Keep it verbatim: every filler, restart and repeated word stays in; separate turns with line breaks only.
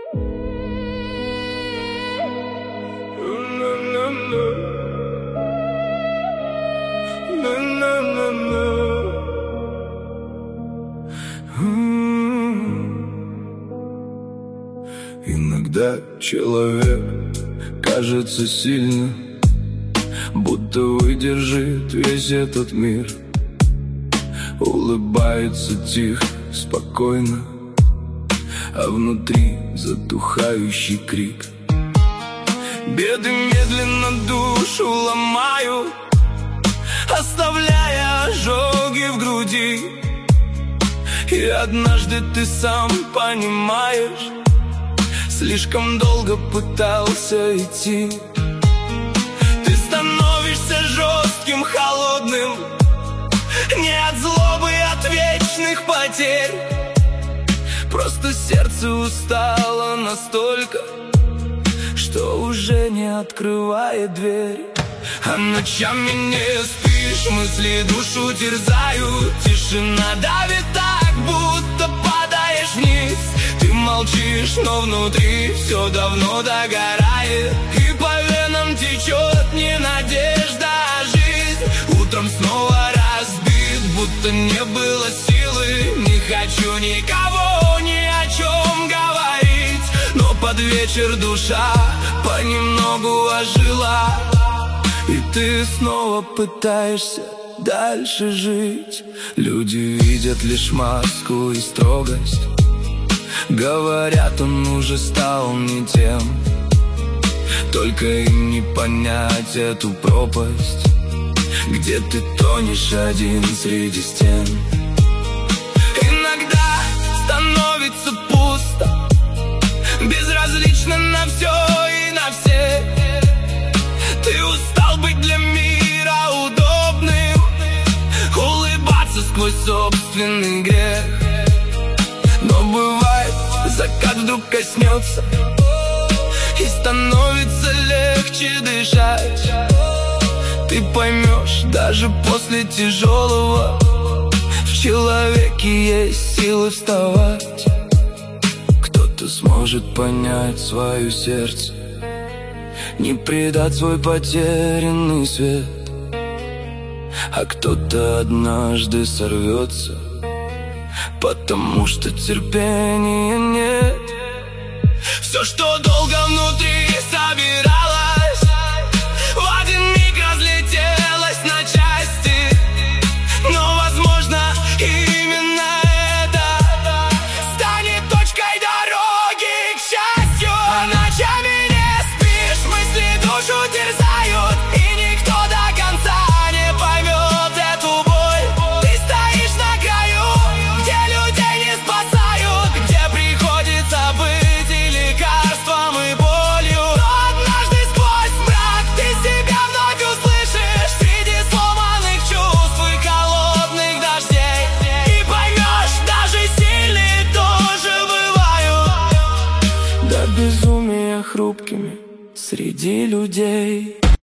Иногда человек кажется сильным, будто выдержит весь этот мир. Улыбается тихо, спокойно, а внутри затухающий крик. Беды медленно душу ломают, оставляя ожоги в груди. И однажды ты сам понимаешь, слишком долго пытался идти. Ты становишься жестким, холодным, не от злобы, от вечных потерь. Просто сердце устало настолько, что уже не открывает дверь. А ночами не спишь, мысли душу терзают. Тишина давит так, будто падаешь вниз. Ты молчишь, но внутри все давно догорает. И по венам течет не надежда, а жизнь. Утром снова разбит, будто не было силы. Не хочу никого ни о чем говорить, но под вечер душа понемногу ожила. И ты снова пытаешься дальше жить. Люди видят лишь маску и строгость, говорят, он уже стал не тем. Только им не понять эту пропасть, где ты тонешь один среди стен. Иногда становится пусто, безразлично на все и на всех. Ты устал быть для мира удобным, улыбаться сквозь собственный грех. Но бывает, закат вдруг коснется, и становится легче дышать. Ты поймешь, даже после тяжелого в человеке есть силы вставать. Кто-то сможет понять свое сердце, не предать свой потерянный свет. А кто-то однажды сорвется, потому что терпения нет. Все, что долго внутри собиралось, в один миг разлетелось на части. Но, возможно, именно это станет точкой дороги к счастью. А ночами не спишь, мысли душу терзают, и никто до конца не поймет эту боль. Ты стоишь на краю, где людей не спасают, где приходится быть и лекарством, и болью. Но однажды сквозь мрак ты себя вновь услышишь среди сломанных чувств и холодных дождей. И поймешь, даже сильные тоже бывают до безумия хрупкими среди людей.